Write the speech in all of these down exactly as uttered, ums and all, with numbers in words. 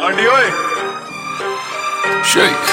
ਆਂਡੀ ਓਏ ਸ਼ੇਕ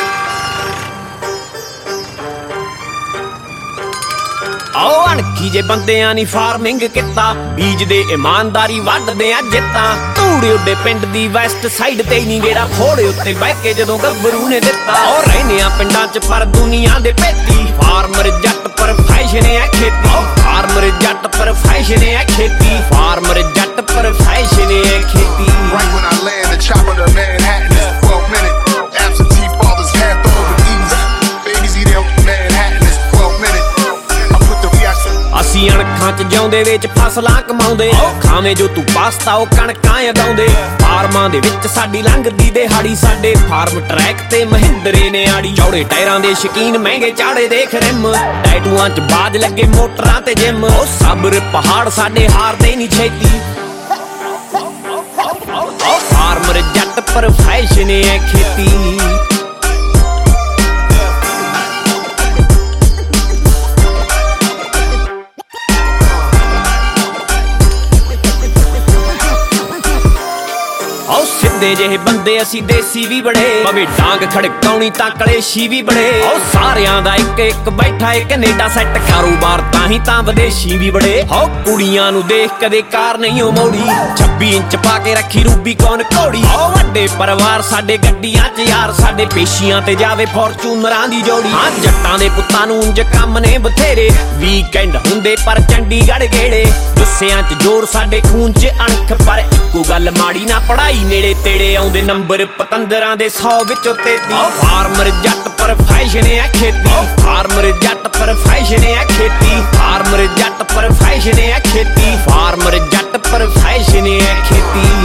आओ अणखी जे बंदियां नी फार्मिंग किता बीजदे ईमानदारी वड्डदे आ जित्तां धूड़े उड्डे पिंड दी वैस्ट साइड ते नी गेड़ा फोड़े उत्ते बह के जदों गब्बरू ने दित्ता ओ रहने आ पिंडां च पर दुनिया दे पेती फार्मर जट पर फैशन है खेती फार्मर जट पर फैशन है खेती फार्मर जट पर फैशन है खेती Right when I land the chopper to Manhattan is twelve minute absentee fathers half over easy babies eat out Manhattan is twelve minute ਅਸੀਂ ਅਣਖਾਂ ਚ ਜਿਉਂਦੇ ਵਿੱਚ ਫਸਲਾਂ ਕਮਾਉਂਦੇ ਖਾਵੇਂ ਜੋ ਤੂੰ ਪਾਸਤਾ ਉਹ ਕਣਕਾਂ ਉਗਾਉਂਦੇ ਫਾਰਮਾਂ ਦੇ ਵਿੱਚ ਸਾਡੀ ਲੰਘਦੀ ਦਿਹਾੜੀ ਸਾਡੇ ਫਾਰਮ ਟਰੈਕ ਤੇ ਮਹਿੰਦਰੇ ਨੇ ਆੜੀ ਚੌੜੇ ਟਾਇਰਾਂ ਦੇ ਸ਼ਕੀਨ ਮਹਿੰਗੇ ਚਾੜੇ ਦੇਖ ਰਿਮ ਟੈਟੂਆਂ ਚ ਬਾਜ ਲੱਗੇ ਮੋਟਰਾਂ ਤੇ ਜਿਮ ਉਹ ਸਬਰ ਪਹਾੜ ਸਾਡੇ ਹਾਰਦੇ ਨਹੀਂ ਛੇਤੀ ਫਾਰਮਰ ਜੱਟ ਪਰ ਫੈਸ਼ਨ ਹੈ ਖੇਤੀ ਸਿੱਧੇ ਜਿਹੇ ਬੰਦੇ ਅਸੀਂ ਦੇਸੀ ਵੀ ਬੜੇ ਭਾਵੇਂ ਡਾਂਗ ਖੜਕਾਉਣੀ ਤਾਂ ਕਲੇਸ਼ੀ ਵੀ ਬੜੇ ਉਹ ਸਾਰਿਆਂ ਦਾ ਇੱਕ ਇੱਕ ਬੈਠਾ ਏ ਕੈਨੇਡਾ ਸੈੱਟ ਕਾਰੋਬਾਰ ਤਾਂ ਹੀ ਤਾਂ ਵਿਦੇਸ਼ੀ ਵੀ ਬੜੇ ਹੋ ਕੁੜੀਆਂ ਨੂੰ ਦੇਖ ਕਦੇ ਕਾਰ ਨਹੀਂ ਉਹ ਮੋੜੀ ਛੱਬੀ ਇੰਚ ਪਾ ਕੇ ਰੱਖੀ ਰੂਬੀ ਕੌਣ ਘੋੜੀ ਉਹ ਵੱਡੇ ਪਰਿਵਾਰ ਸਾਡੇ ਗੱਡੀਆਂ 'ਚ ਯਾਰ ਸਾਡੇ ਪੇਸ਼ੀਆਂ ਤੇ ਜਾਵੇ ਫੋਰਚੂਨਰਾਂ ਦੀ ਜੋੜੀ ਹਾਂ ਜੱਟਾਂ ਦੇ ਪੁੱਤਾਂ ਨੂੰ ਉਂਝ ਕੰਮ ਨੇ ਬਥੇਰੇ ਵੀਕਐਂਡ ਹੁੰਦੇ ਪਰ ਚੰਡੀਗੜ੍ਹ ਗੇੜੇ ਗੁੱਸਿਆਂ 'ਚ ਜ਼ੋਰ ਸਾਡੇ ਖੂਨ 'ਚ ਅਣਖ ਪਰ ਇੱਕੋ ਗੱਲ ਮਾੜੀ ਨਾ ਪੜਾਈ ਨੇੜੇ ਤੇੜੇ ਆਉਂਦੇ ਨੰਬਰ ਪਤੰਦਰਾਂ ਦੇ ਸੌ ਵਿੱਚੋਂ ਤੇਤੀ ਫਾਰਮਰ ਜੱਟ ਪਰ ਫੈਸ਼ਨ ਹੈ ਖੇਤੀ ਫਾਰਮਰ ਜੱਟ ਪਰ ਫੈਸ਼ਨ ਹੈ ਖੇਤੀ ਫਾਰਮਰ ਜੱਟ ਪਰ ਫੈਸ਼ਨ ਹੈ ਖੇਤੀ ਫਾਰਮਰ ਜੱਟ ਪਰ ਫੈਸ਼ਨ ਹੈ ਖੇਤੀ